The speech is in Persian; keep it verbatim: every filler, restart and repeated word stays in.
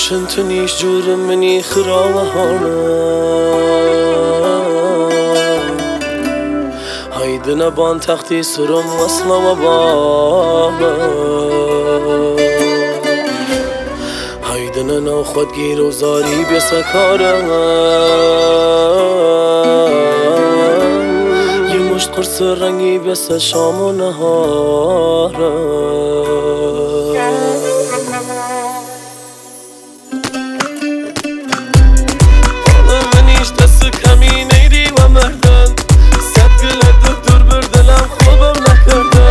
شنت نیش جور منی خرابه هانه هایده نبان تختی سرم وصلا و بابا هایده ننو خود گیر و زاری بیسکاره یه مشت قرص رنگی بیسه شام و نهاره